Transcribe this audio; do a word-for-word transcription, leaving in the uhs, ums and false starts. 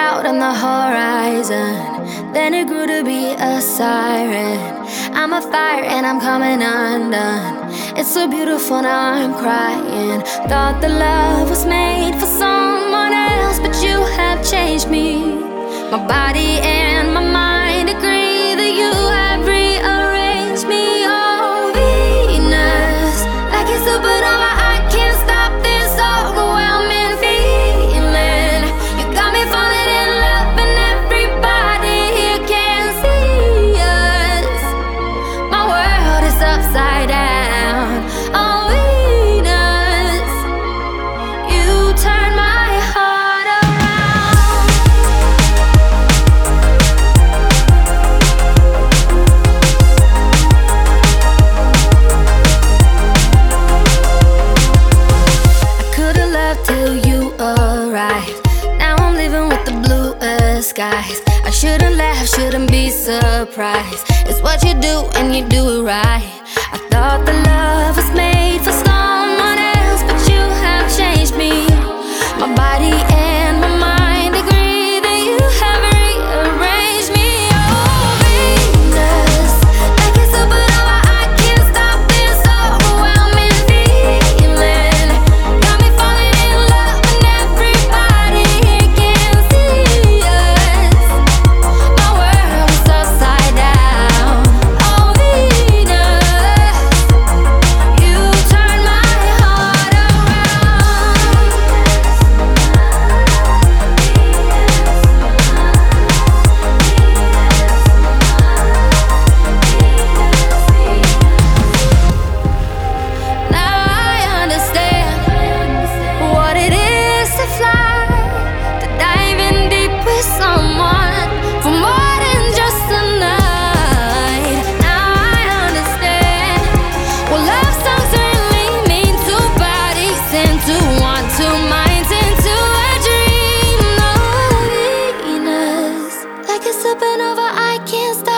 out on the horizon, then it grew to be a siren. I'm a fire and I'm coming undone. It's so beautiful, now I'm crying. Thought the love was made for someone else, but you have changed me. My body and my mind agree that you have rearranged me. Oh, Venus, like a supernova, I can't stop this overwhelming feeling. You got me falling in love and everybody here can see us. My world is upside down. Oh, Venus, you turn my heart around. I could've loved till you arrived. Now I'm living with the bluest skies. I shouldn't laugh, shouldn't be surprised. It's what you do and you do it right. I thought the love was made for someone else, but you have changed me. My body and my mind agree that you have rearranged me. Oh, Venus, like a supernova, I can't stop this overwhelming feeling. Got me falling in love and everybody here can see us. My world is upside down. Oh, Venus, you turn my heart around. Now I understand what it is to fly, to dive in deep with someone for more than just a night. Now I understand what love songs really mean. Two bodies into one, two minds into a dream. Oh, Venus, like a supernova, I can't stop